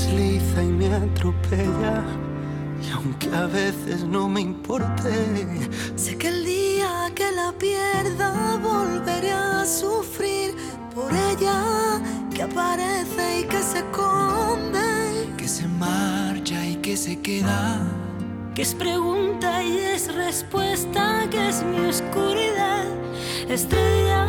desliza y me atropella. Y aunque a veces no me importe, sé que el día que la pierda volveré a sufrir por ella, que aparece y que se esconde, que se marcha y que se queda, que es pregunta y es respuesta, que es mi oscuridad, estrella.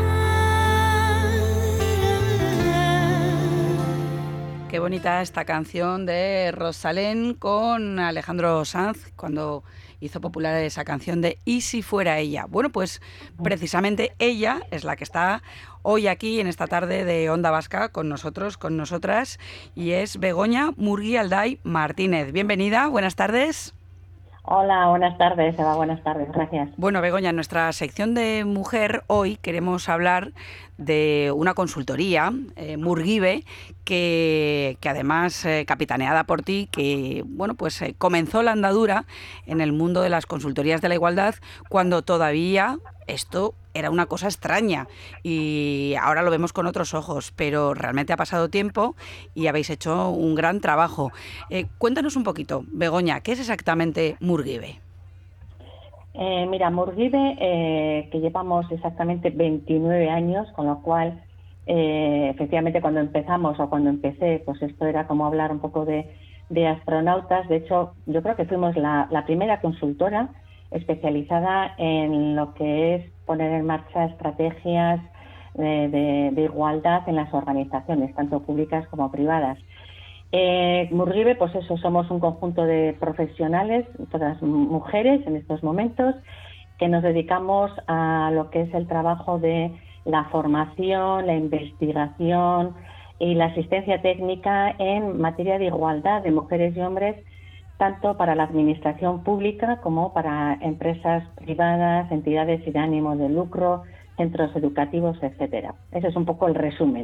Qué bonita esta canción de Rosalén con Alejandro Sanz, cuando hizo popular esa canción de ¿Y si fuera ella? Bueno, pues precisamente ella es la que está hoy aquí en esta tarde de Onda Vasca con nosotros, con nosotras, y es Begoña Murgui Alday Martínez. Bienvenida, buenas tardes. Hola, buenas tardes, Eva, buenas tardes, gracias. Bueno, Begoña, en nuestra sección de mujer hoy queremos hablar de una consultoría, Murgive, que además capitaneada por ti, que bueno, pues comenzó la andadura en el mundo de las consultorías de la igualdad cuando todavía esto era una cosa extraña y ahora lo vemos con otros ojos, pero realmente ha pasado tiempo y habéis hecho un gran trabajo. Cuéntanos un poquito, Begoña, ¿qué es exactamente Murgive? Mira, Murgive, que llevamos exactamente 29 años, con lo cual, efectivamente, cuando empezamos o cuando empecé, pues esto era como hablar un poco de astronautas. De hecho, yo creo que fuimos la primera consultora especializada en lo que es poner en marcha estrategias de igualdad en las organizaciones, tanto públicas como privadas. Murgive, pues eso, somos un conjunto de profesionales, todas mujeres en estos momentos, que nos dedicamos a lo que es el trabajo de la formación, la investigación y la asistencia técnica en materia de igualdad de mujeres y hombres, tanto para la administración pública como para empresas privadas, entidades sin ánimo de lucro, centros educativos, etcétera. Ese es un poco el resumen.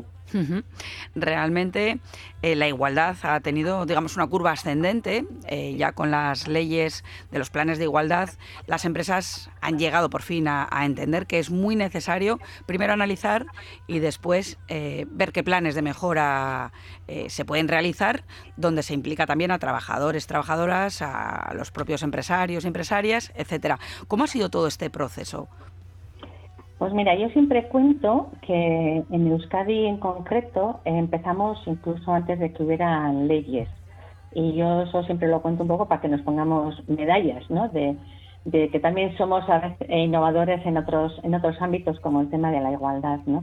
Realmente la igualdad ha tenido, digamos, una curva ascendente. Ya con las leyes de los planes de igualdad, las empresas han llegado por fin a entender que es muy necesario primero analizar y después ver qué planes de mejora se pueden realizar, donde se implica también a trabajadores, trabajadoras, a los propios empresarios, empresarias, etcétera. ¿Cómo ha sido todo este proceso? Pues mira, yo siempre cuento que en Euskadi en concreto empezamos incluso antes de que hubiera leyes. Y yo eso siempre lo cuento un poco para que nos pongamos medallas, ¿no? De que también somos a veces innovadores en otros ámbitos como el tema de la igualdad, ¿no?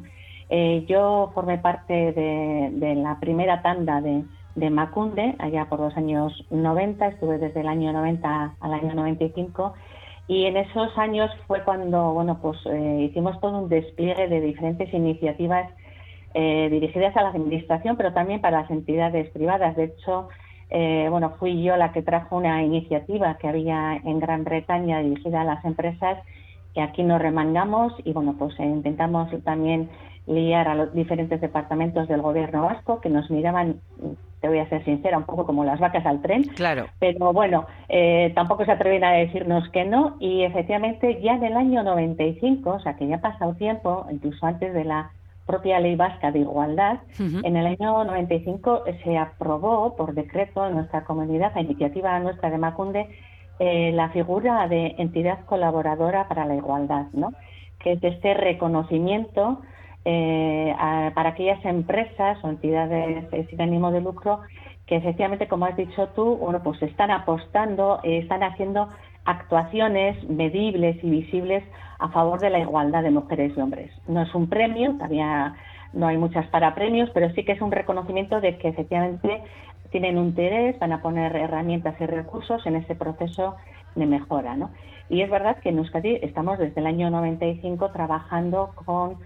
Yo formé parte de la primera tanda de Emakunde, allá por los años 90, estuve desde el año 90 al año 95. Y en esos años fue cuando, bueno, pues hicimos todo un despliegue de diferentes iniciativas dirigidas a la administración, pero también para las entidades privadas. De hecho, bueno, fui yo la que trajo una iniciativa que había en Gran Bretaña dirigida a las empresas, que aquí nos remangamos y, bueno, pues intentamos también liar a los diferentes departamentos del gobierno vasco que nos miraban, te voy a ser sincera, un poco como las vacas al tren. Claro. Pero bueno, tampoco se atreven a decirnos que no, y efectivamente ya en el año 95, o sea que ya ha pasado tiempo, incluso antes de la propia Ley Vasca de Igualdad, en el año 95 se aprobó por decreto en nuestra comunidad, a iniciativa nuestra de Emakunde, la figura de entidad colaboradora para la igualdad, ¿no? Que es este reconocimiento para aquellas empresas o entidades sin ánimo de lucro que efectivamente, como has dicho tú, bueno, pues están apostando, están haciendo actuaciones medibles y visibles a favor de la igualdad de mujeres y hombres. No es un premio, todavía no hay muchas parapremios, pero sí que es un reconocimiento de que efectivamente tienen un interés, van a poner herramientas y recursos en ese proceso de mejora, ¿no? Y es verdad que en Euskadi estamos desde el año 95 trabajando con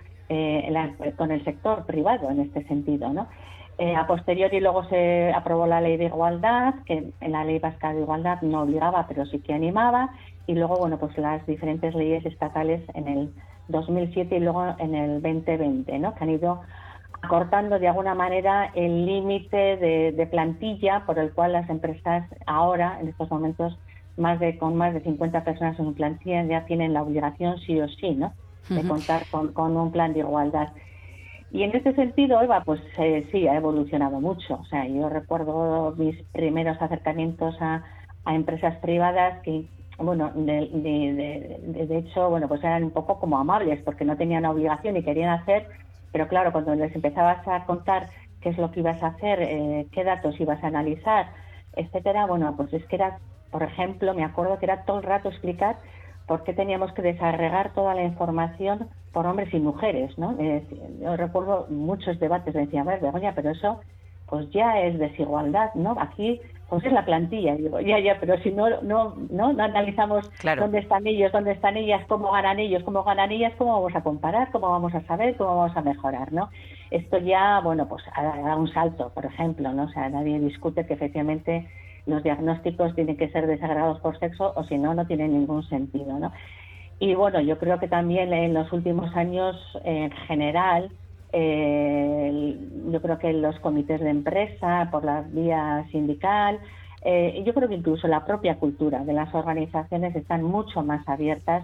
el sector privado en este sentido, ¿no? A posteriori luego se aprobó la Ley de Igualdad, que en la Ley Vasca de Igualdad no obligaba, pero sí que animaba, y luego, bueno, pues las diferentes leyes estatales en el 2007 y luego en el 2020, ¿no? Que han ido acortando de alguna manera el límite de plantilla por el cual las empresas ahora, en estos momentos, con más de 50 personas en su plantilla, ya tienen la obligación sí o sí, ¿no?, de contar con un plan de igualdad. Y en este sentido, Eva, pues sí, ha evolucionado mucho. O sea, yo recuerdo mis primeros acercamientos a empresas privadas que, bueno, de hecho, bueno, pues eran un poco como amables porque no tenían obligación y querían hacer, pero claro, cuando les empezabas a contar qué es lo que ibas a hacer, qué datos ibas a analizar, etcétera, bueno, pues es que era, por ejemplo, me acuerdo que era todo el rato explicar por qué teníamos que desagregar toda la información por hombres y mujeres, ¿no? Yo recuerdo muchos debates, me decían, a ver, Begoña, pero eso pues ya es desigualdad, ¿no? Aquí pues es la plantilla, y digo, ya, pero si no analizamos dónde están ellos, dónde están ellas, cómo ganan ellos, cómo ganan ellas, cómo vamos a comparar, cómo vamos a saber, cómo vamos a mejorar, ¿no? Esto ya, bueno, pues ha dado un salto, por ejemplo, ¿no? O sea, nadie discute que efectivamente los diagnósticos tienen que ser desagregados por sexo o si no, no tienen ningún sentido, ¿no? Y bueno, yo creo que también en los últimos años, en general, yo creo que los comités de empresa, por la vía sindical, yo creo que incluso la propia cultura de las organizaciones están mucho más abiertas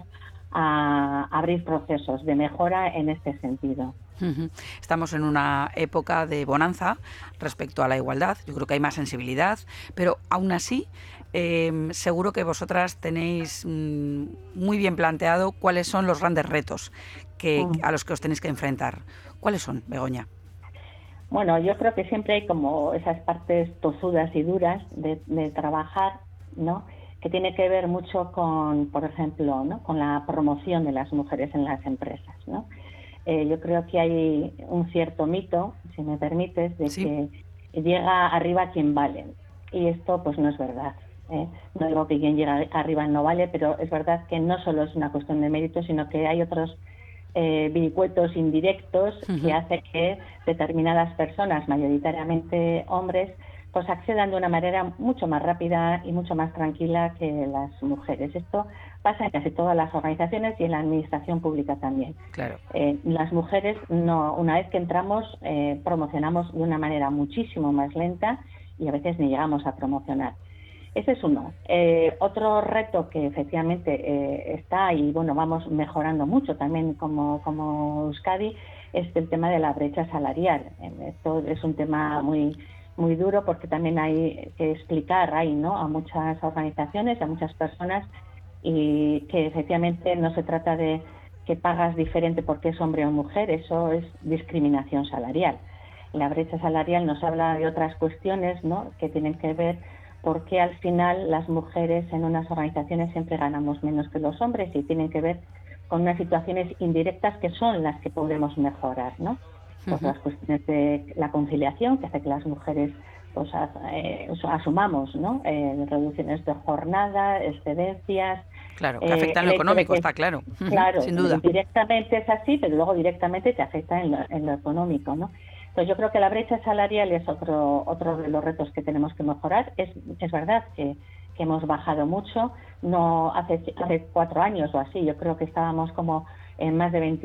a abrir procesos de mejora en este sentido. Estamos en una época de bonanza respecto a la igualdad. Yo creo que hay más sensibilidad, pero aún así seguro que vosotras tenéis muy bien planteado cuáles son los grandes retos a los que os tenéis que enfrentar. ¿Cuáles son, Begoña? Bueno, yo creo que siempre hay como esas partes tozudas y duras de trabajar, ¿no? Que tiene que ver mucho con, por ejemplo, ¿no? Con la promoción de las mujeres en las empresas, ¿no? Yo creo que hay un cierto mito, si me permites, de que llega arriba quien vale. Y esto pues no es verdad. No digo que quien llega arriba no vale, pero es verdad que no solo es una cuestión de mérito, sino que hay otros vericuetos indirectos que hace que determinadas personas, mayoritariamente hombres, pues accedan de una manera mucho más rápida y mucho más tranquila que las mujeres. Esto pasa en casi todas las organizaciones y en la administración pública también. Claro. Las mujeres, una vez que entramos, promocionamos de una manera muchísimo más lenta y a veces ni llegamos a promocionar. Ese es uno. Otro reto que efectivamente está y bueno, vamos mejorando mucho también como Euskadi es el tema de la brecha salarial. Esto es un tema muy duro porque también hay que explicar ¿no? a muchas organizaciones, a muchas personas y que efectivamente no se trata de que pagas diferente porque es hombre o mujer, eso es discriminación salarial. La brecha salarial nos habla de otras cuestiones, ¿no? que tienen que ver porque al final las mujeres en unas organizaciones siempre ganamos menos que los hombres y tienen que ver con unas situaciones indirectas que son las que podemos mejorar, ¿no? Pues las cuestiones de la conciliación, que hace que las mujeres pues asumamos, ¿no? Reducciones de jornada, excedencias. Claro, que afecta en lo económico, está claro. Claro, sin duda. Directamente es así, pero luego directamente te afecta en lo económico, ¿no? Entonces yo creo que la brecha salarial es otro de los retos que tenemos que mejorar. Es verdad que hemos bajado mucho, no hace 4 años o así, yo creo que estábamos como en más de el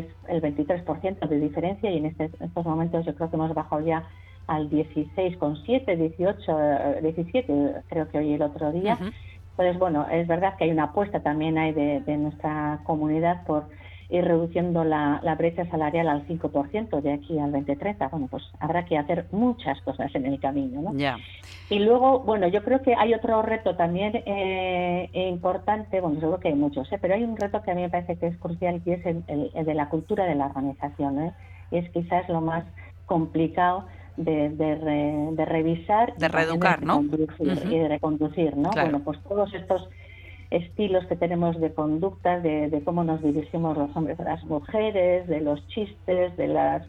23% de diferencia y en estos momentos yo creo que hemos bajado ya al 16,7, 18, 17, creo que hoy el otro día. Entonces, bueno, es verdad que hay una apuesta también hay de nuestra comunidad por ir reduciendo la brecha salarial al 5% de aquí al 2030. Bueno, pues habrá que hacer muchas cosas en el camino, ¿no? Yeah. Y luego, bueno, yo creo que hay otro reto también importante, bueno, seguro que hay muchos, pero hay un reto que a mí me parece que es crucial y es el de la cultura de la organización, y es quizás lo más complicado de revisar. De reeducar, ¿no? Y de reconducir, ¿no? Claro. Bueno, pues todos estos estilos que tenemos de conductas, de cómo nos dirigimos los hombres a las mujeres, de los chistes, de las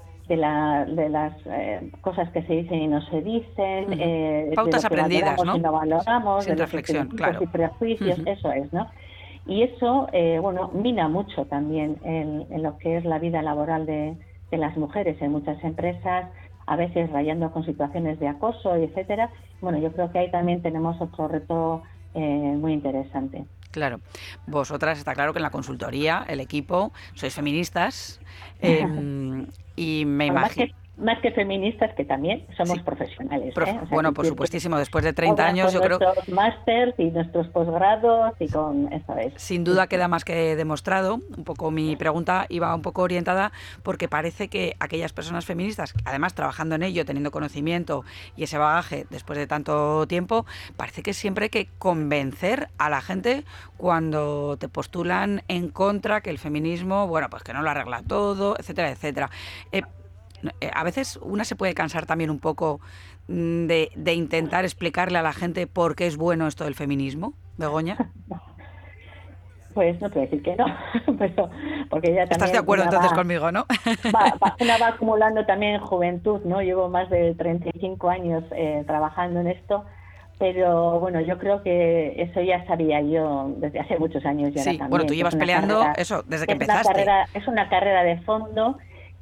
cosas que se dicen y no se dicen, pautas aprendidas, ¿no? Y no valoramos, sin de reflexión, los claro. Y prejuicios, eso es, ¿no? Y eso, bueno, mina mucho también en lo que es la vida laboral de las mujeres en muchas empresas, a veces rayando con situaciones de acoso, etcétera. Bueno, yo creo que ahí también tenemos otro reto muy interesante. Claro. Vosotras, está claro que en la consultoría, el equipo, sois feministas y me imagino... más que feministas, que también somos profesionales. O sea, bueno, por supuestísimo, después de 30 años yo creo... Con nuestros másters y nuestros posgrados y con eso es. Sin duda queda más que demostrado. Un poco mi pregunta iba un poco orientada porque parece que aquellas personas feministas, además trabajando en ello, teniendo conocimiento y ese bagaje después de tanto tiempo, parece que siempre hay que convencer a la gente cuando te postulan en contra, que el feminismo, bueno, pues que no lo arregla todo, etcétera, etcétera. A veces una se puede cansar también un poco de intentar explicarle a la gente por qué es bueno esto del feminismo, Begoña. Pues no te voy a decir que no, pero porque ya también... ¿Estás de acuerdo entonces conmigo, no? Una va acumulando también juventud, ¿no? Llevo más de 35 años trabajando en esto, pero bueno, yo creo que eso ya sabía yo desde hace muchos años. Sí, bueno, tú llevas peleando eso desde que empezaste. Es una carrera de fondo.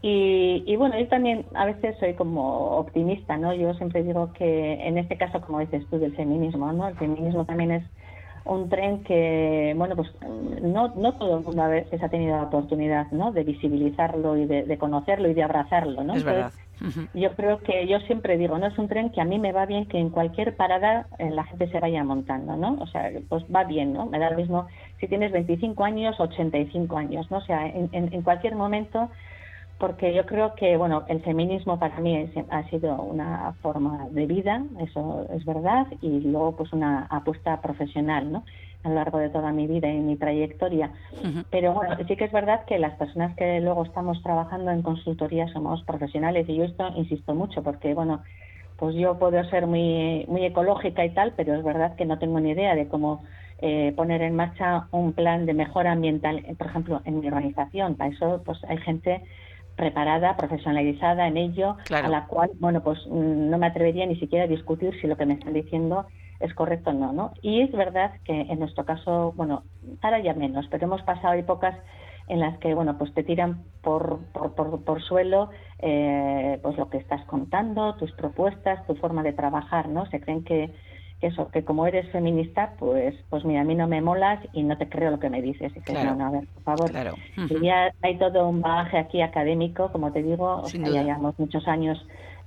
Y bueno, yo también a veces soy como optimista, ¿no? Yo siempre digo que en este caso, como dices tú, del feminismo, ¿no? El feminismo también es un tren que, bueno, pues no todo el mundo a veces ha tenido la oportunidad, ¿no? De visibilizarlo y de conocerlo y de abrazarlo, ¿no? Es verdad. Yo creo que yo siempre digo, no, es un tren que a mí me va bien que en cualquier parada la gente se vaya montando, ¿no? O sea, pues va bien, ¿no? Me da lo mismo si tienes 25 años o 85 años, ¿no? O sea, en cualquier momento, porque yo creo que, bueno, el feminismo para mí ha sido una forma de vida, eso es verdad, y luego pues una apuesta profesional, ¿no? A lo largo de toda mi vida y mi trayectoria. Pero bueno, sí que es verdad que las personas que luego estamos trabajando en consultoría somos profesionales, y yo esto insisto mucho porque, bueno, pues yo puedo ser muy ecológica y tal, pero es verdad que no tengo ni idea de cómo poner en marcha un plan de mejora ambiental, por ejemplo, en mi organización. Para eso pues hay gente preparada, profesionalizada en ello, claro, a la cual, bueno, pues no me atrevería ni siquiera a discutir si lo que me están diciendo es correcto o no, ¿no? Y es verdad que en nuestro caso, bueno, ahora ya menos, pero hemos pasado épocas en las que, bueno, pues te tiran por suelo pues lo que estás contando, tus propuestas, tu forma de trabajar, ¿no? Se creen que como eres feminista, pues mira, a mí no me molas y no te creo lo que me dices. Y dices, no, a ver, por favor. Claro. Y ya hay todo un bagaje aquí académico, como te digo, ya llevamos muchos años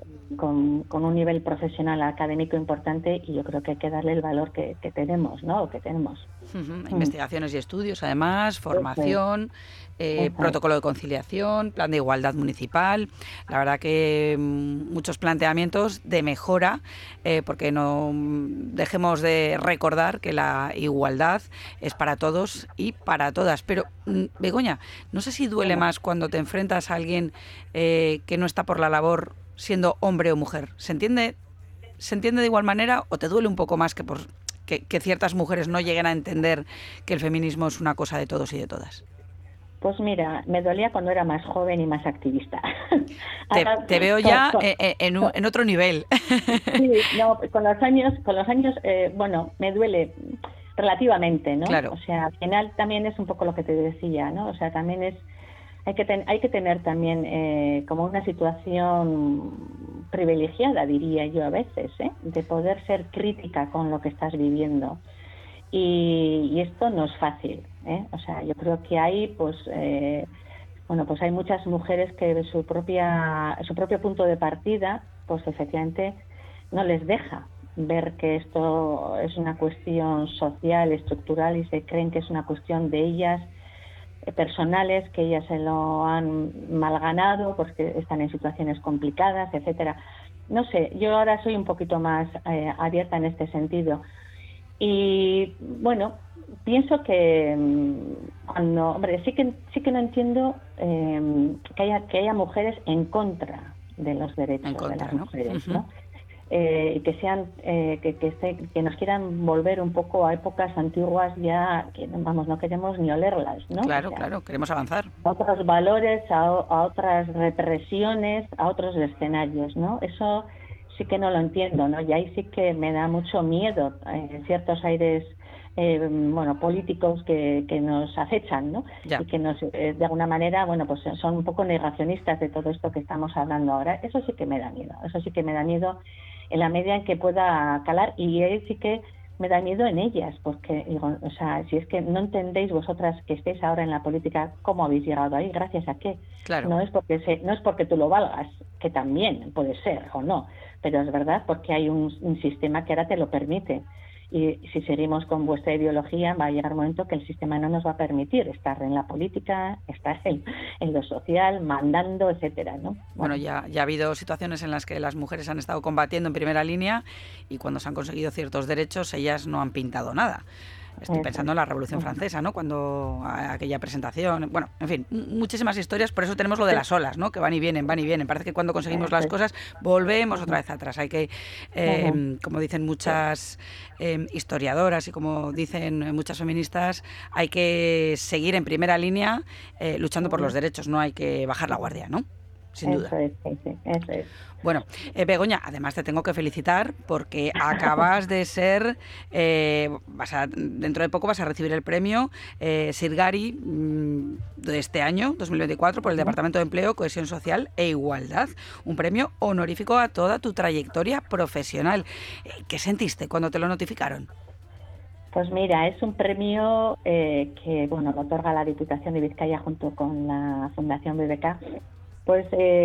con un nivel profesional académico importante, y yo creo que hay que darle el valor que tenemos, ¿no? O que tenemos. Investigaciones y estudios, además, formación, protocolo de conciliación, plan de igualdad municipal. La verdad que muchos planteamientos de mejora, porque no dejemos de recordar que la igualdad es para todos y para todas. Pero, Begoña, no sé si duele más cuando te enfrentas a alguien que no está por la labor siendo hombre o mujer. ¿Se entiende de igual manera o te duele un poco más que ciertas mujeres no lleguen a entender que el feminismo es una cosa de todos y de todas? Pues mira, me dolía cuando era más joven y más activista. Te veo ya en otro nivel. Sí, no, con los años, bueno, me duele relativamente, ¿no? Claro. O sea, al final también es un poco lo que te decía, ¿no? O sea, también hay que tener también como una situación privilegiada, diría yo a veces, de poder ser crítica con lo que estás viviendo. Y esto no es fácil, O sea, yo creo que hay, pues hay muchas mujeres que su propio punto de partida, pues efectivamente no les deja ver que esto es una cuestión social, estructural, y se creen que es una cuestión de ellas, personales, que ellas se lo han mal ganado porque están en situaciones complicadas, etcétera. No sé, yo ahora soy un poquito más abierta en este sentido. Y bueno, pienso que sí que no entiendo que haya mujeres en contra de los derechos de las mujeres, ¿no? Y que sean que nos quieran volver un poco a épocas antiguas, ya que no queremos ni olerlas, ¿no? Claro, o sea, claro, queremos avanzar a otros valores, a otras represiones, a otros escenarios, ¿no? Eso sí que no lo entiendo, ¿no? Y ahí sí que me da mucho miedo ciertos aires políticos que nos acechan, ¿no? Ya. Y que nos de alguna manera, pues son un poco negacionistas de todo esto que estamos hablando ahora. Eso sí que me da miedo en la medida en que pueda calar, y ahí sí que me da miedo en ellas, porque digo, o sea, si es que no entendéis vosotras que estéis ahora en la política, cómo habéis llegado ahí, gracias a qué. Claro. No es porque tú lo valgas, que también puede ser o no, pero es verdad porque hay un sistema que ahora te lo permite. Y si seguimos con vuestra ideología, va a llegar un momento que el sistema no nos va a permitir estar en la política, estar en lo social, mandando, etcétera, ¿no? Bueno, ya ha habido situaciones en las que las mujeres han estado combatiendo en primera línea y cuando se han conseguido ciertos derechos, ellas no han pintado nada. Estoy pensando en la Revolución Francesa, ¿no? Cuando aquella presentación, bueno, en fin, muchísimas historias, por eso tenemos lo de las olas, ¿no? Que van y vienen. Parece que cuando conseguimos las cosas volvemos otra vez atrás. Hay que, como dicen muchas historiadoras y como dicen muchas feministas, hay que seguir en primera línea luchando por los derechos, no hay que bajar la guardia, ¿no? Sin duda. Eso es. Bueno, Begoña, además te tengo que felicitar porque acabas de ser, dentro de poco vas a recibir el premio Sirgari de este año, 2024, por el Departamento de Empleo, Cohesión Social e Igualdad. Un premio honorífico a toda tu trayectoria profesional. ¿Qué sentiste cuando te lo notificaron? Pues mira, es un premio que lo otorga la Diputación de Vizcaya junto con la Fundación BBK. Pues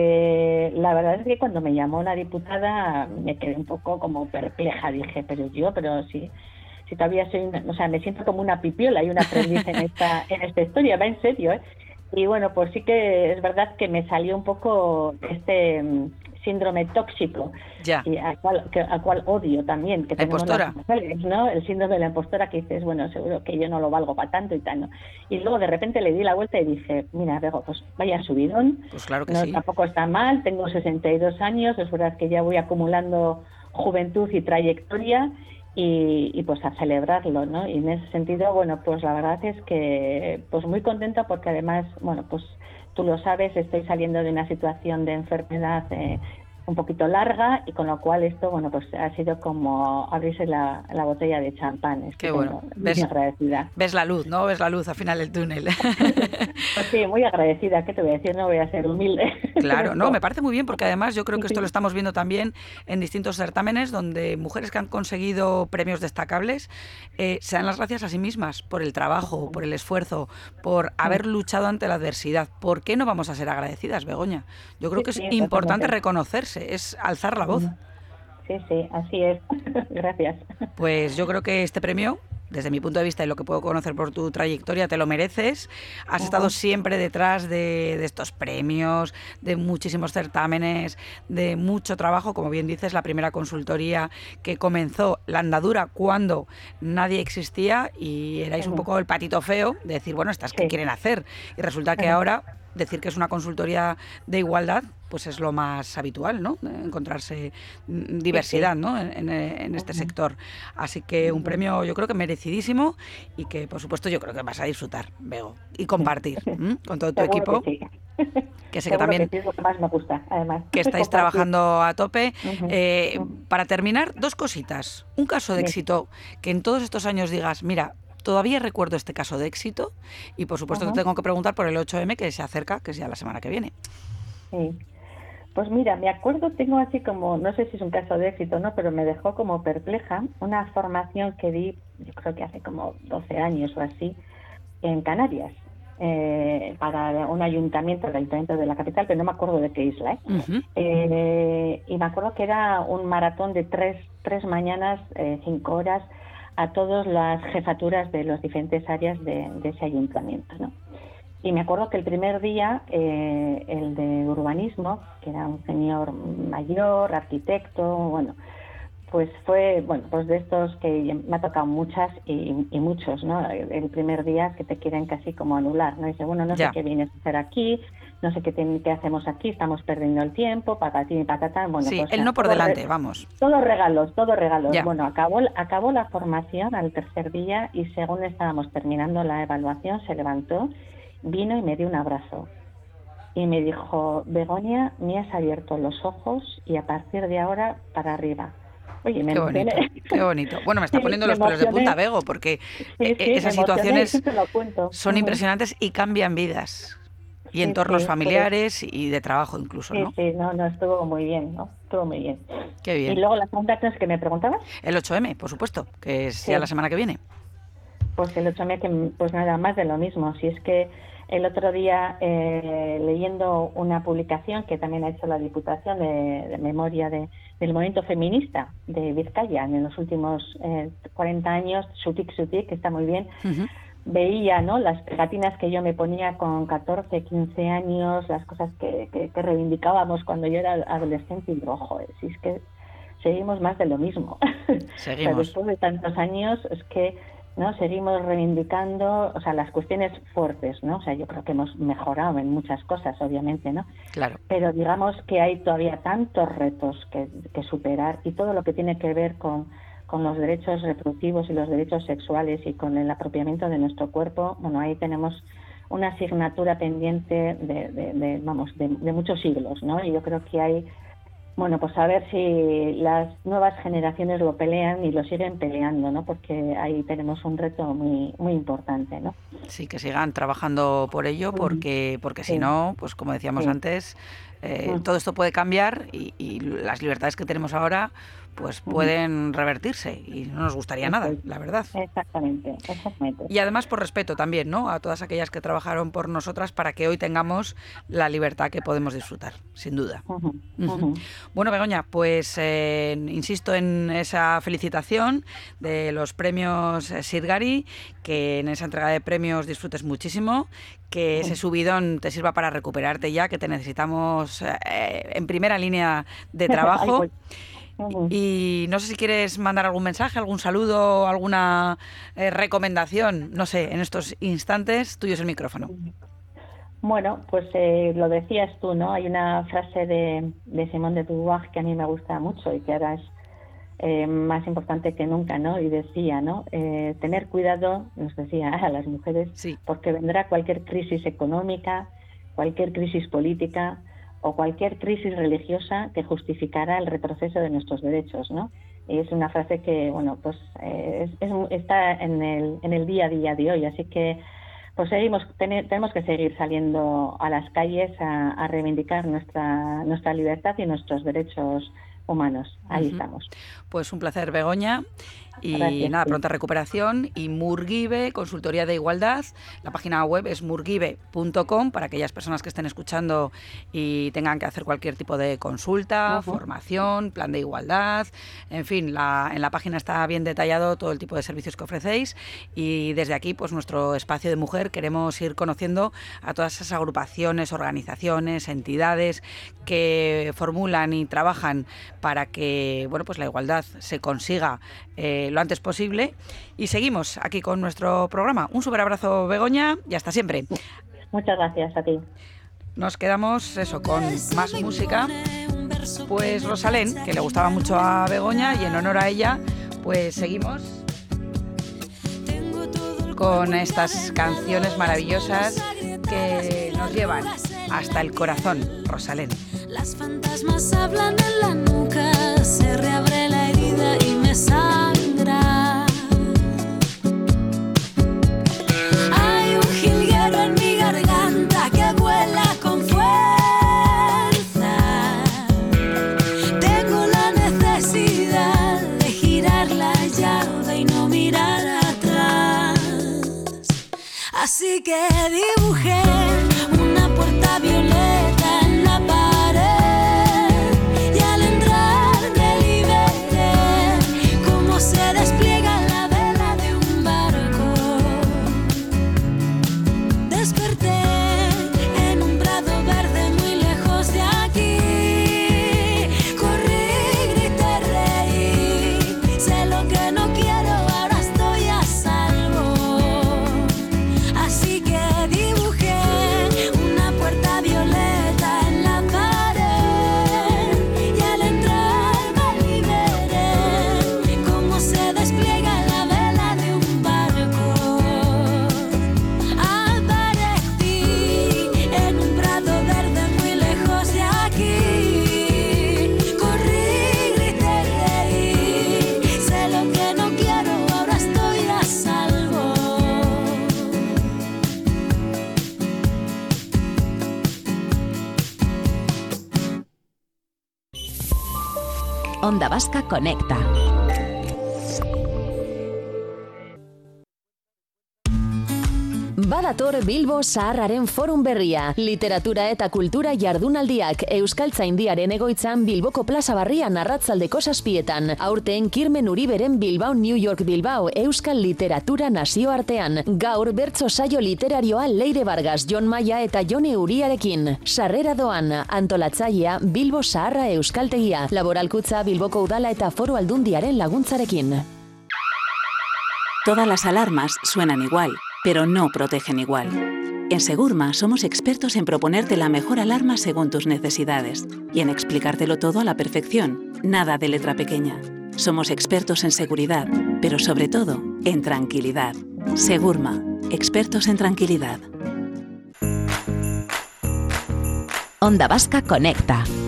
la verdad es que cuando me llamó la diputada me quedé un poco como perpleja. Dije, pero si todavía me siento como una pipiola y una aprendiz en esta historia, va en serio, ¿eh? Y bueno, pues sí que es verdad que me salió un poco este síndrome tóxico, y al cual odio también, que tenemos las mujeres, ¿no? El síndrome de la impostora, que dices, bueno, seguro que yo no lo valgo para tanto y tal, ¿no? Y luego de repente le di la vuelta y dije, mira, Bego, pues vaya subidón, pues claro que no, sí. Tampoco está mal, tengo 62 años, es verdad que ya voy acumulando juventud y trayectoria, y pues a celebrarlo, ¿no? Y en ese sentido, bueno, pues la verdad es que pues muy contenta porque además, bueno, pues tú lo sabes, estoy saliendo de una situación de enfermedad un poquito larga y con lo cual esto, bueno, pues ha sido como abrirse la botella de champán. Qué bueno. Muy agradecida. Ves la luz, ¿no? Ves la luz al final del túnel. Pues sí, muy agradecida. ¿Qué te voy a decir? No voy a ser humilde. Claro, no, me parece muy bien porque además yo creo que esto lo estamos viendo también en distintos certámenes donde mujeres que han conseguido premios destacables se dan las gracias a sí mismas por el trabajo, por el esfuerzo, por haber luchado ante la adversidad. ¿Por qué no vamos a ser agradecidas, Begoña? Yo creo que es importante reconocerse, es alzar la voz. Sí, así es. Gracias. Pues yo creo que este premio, desde mi punto de vista y lo que puedo conocer por tu trayectoria, te lo mereces. Has estado siempre detrás de estos premios, de muchísimos certámenes, de mucho trabajo. Como bien dices, la primera consultoría que comenzó la andadura cuando nadie existía y erais un poco el patito feo de decir, bueno, ¿estas qué quieren hacer? Y resulta que ahora decir que es una consultoría de igualdad, pues es lo más habitual, ¿no? Encontrarse diversidad, ¿no? en este sector. Así que un premio yo creo que merecidísimo y que por supuesto yo creo que vas a disfrutar, Bego, y compartir con todo tu equipo. Que sé que también que es lo que más me gusta, además. Que estáis trabajando a tope. Para terminar, dos cositas. Un caso de éxito que en todos estos años digas, mira, todavía recuerdo este caso de éxito y por supuesto te tengo que preguntar por el 8M que se acerca, que es ya la semana que viene. Sí. Pues mira, me acuerdo, tengo así como, no sé si es un caso de éxito o no, pero me dejó como perpleja una formación que di, yo creo que hace como 12 años o así, en Canarias, para un ayuntamiento, el ayuntamiento de la capital, pero no me acuerdo de qué isla, y me acuerdo que era un maratón de tres mañanas, 5 horas, a todas las jefaturas de las diferentes áreas de ese ayuntamiento, ¿no? Y me acuerdo que el primer día, el de urbanismo, que era un señor mayor, arquitecto, bueno, pues fue, pues de estos que me ha tocado muchas y muchos, ¿no? El primer día que te quieren casi como anular, ¿no? Y dice, bueno, no sé qué vienes a hacer aquí, no sé qué hacemos aquí, estamos perdiendo el tiempo, patatín y patatán. Bueno, sí, pues, el no por delante, vamos. Todos regalos. Ya. Bueno, acabó la formación al tercer día y según estábamos terminando la evaluación, se levantó, vino y me dio un abrazo. Y me dijo, Begoña, me has abierto los ojos y a partir de ahora para arriba. Oye, qué bonito. Bueno, me está poniendo los pelos de punta, Bego, porque esas situaciones son impresionantes y cambian vidas. Y entornos familiares y de trabajo incluso, ¿no? Sí, no, estuvo muy bien, ¿no? Estuvo muy bien. Qué bien. Y luego la segunda cosa que me preguntabas. El 8M, por supuesto, que es ya la semana que viene. Pues el 8M, que pues nada más de lo mismo. Si es que el otro día leyendo una publicación que también ha hecho la Diputación de memoria del movimiento feminista de Vizcaya en los últimos 40 años, Sutik, que está muy bien. Veía, ¿no?, las pegatinas que yo me ponía con 14, 15 años, las cosas que reivindicábamos cuando yo era adolescente, y digo, ojo, si es que seguimos más de lo mismo. Seguimos. O sea, después de tantos años es que, ¿no?, seguimos reivindicando, o sea, las cuestiones fuertes, ¿no? O sea, yo creo que hemos mejorado en muchas cosas, obviamente, ¿no? Claro. Pero digamos que hay todavía tantos retos que superar, y todo lo que tiene que ver con los derechos reproductivos y los derechos sexuales y con el apropiamiento de nuestro cuerpo, bueno, ahí tenemos una asignatura pendiente de muchos siglos, ¿no? Y yo creo que hay, bueno, pues a ver si las nuevas generaciones lo pelean y lo siguen peleando, ¿no? Porque ahí tenemos un reto muy, muy importante, ¿no? Sí, que sigan trabajando por ello, porque si no, pues como decíamos antes, todo esto puede cambiar y las libertades que tenemos ahora pues pueden revertirse y no nos gustaría nada, la verdad. Exactamente. Y además por respeto también, ¿no?, a todas aquellas que trabajaron por nosotras para que hoy tengamos la libertad que podemos disfrutar, sin duda. Bueno, Begoña, pues insisto en esa felicitación de los premios Sirgari, que en esa entrega de premios disfrutes muchísimo, que ese subidón te sirva para recuperarte ya, que te necesitamos en primera línea de trabajo. Y no sé si quieres mandar algún mensaje, algún saludo, alguna recomendación, no sé, en estos instantes, tuyo es el micrófono. Bueno, pues lo decías tú, ¿no? Hay una frase de Simone de Beauvoir que a mí me gusta mucho y que ahora es más importante que nunca, ¿no? Y decía, ¿no? Tener cuidado, nos decía a las mujeres, porque vendrá cualquier crisis económica, cualquier crisis política o cualquier crisis religiosa que justificará el retroceso de nuestros derechos, ¿no? Y es una frase que, bueno, pues está en el día a día de hoy, así que pues tenemos que seguir saliendo a las calles a reivindicar nuestra libertad y nuestros derechos humanos. Ahí estamos. Pues un placer, Begoña. Y gracias, nada, pronta recuperación. Y Murguibe, Consultoría de Igualdad, la página web es murguibe.com para aquellas personas que estén escuchando y tengan que hacer cualquier tipo de consulta, formación, plan de igualdad, en fin, en la página está bien detallado todo el tipo de servicios que ofrecéis, y desde aquí, pues nuestro espacio de mujer, queremos ir conociendo a todas esas agrupaciones, organizaciones, entidades que formulan y trabajan para que, bueno, pues la igualdad se consiga lo antes posible. Y seguimos aquí con nuestro programa. Un súper abrazo, Begoña, y hasta siempre. Muchas gracias a ti. Nos quedamos con más música. Pues Rosalén, que le gustaba mucho a Begoña, y en honor a ella, pues seguimos con estas canciones maravillosas que nos llevan hasta el corazón. Rosalén. Las fantasmas hablan en la nuca, se reabre la herida y me sangra. Hay un jilguero en mi garganta que vuela con fuerza. Tengo la necesidad de girar la llave y no mirar atrás. Así que dibujé una puerta violeta en la pared y al entrar me liberé, como se despliega la vela de un barco. Desperté en un prado verde muy lejos de aquí. Corrí, grité, reí, sé lo que no quiero, ahora estoy a salvo. Así que dibujé una puerta violeta en la pared y al entrar me liberé, como se despliega la vela de un barco. Aparecí en un prado verde muy lejos de aquí. Corrí, grité, reí, sé lo que no quiero, ahora estoy a salvo. Onda Vasca Conecta. Badator Bilbo Zaharraren Forum berria. Literatura eta kultura jardunaldiak Euskaltzaindiaren egoitzan Bilboko Plaza Barrian arratzaldeko 7:00. Aurten Kirmen Uriberen Bilbao New York Bilbao Euskal Literatura nazioartean. Gaur bertso saio literarioa Leire Vargas, Jon Maia eta Jone Uriarekin. Sarrera doan, antolatzailea Bilbo Zaharra Euskaltegia. Laboralkutza Bilboko Udala eta Foru Aldundiaren laguntzarekin. Todas las alarmas suenan igual, pero no protegen igual. En Segurma somos expertos en proponerte la mejor alarma según tus necesidades y en explicártelo todo a la perfección, nada de letra pequeña. Somos expertos en seguridad, pero sobre todo en tranquilidad. Segurma, expertos en tranquilidad. Onda Vasca Conecta.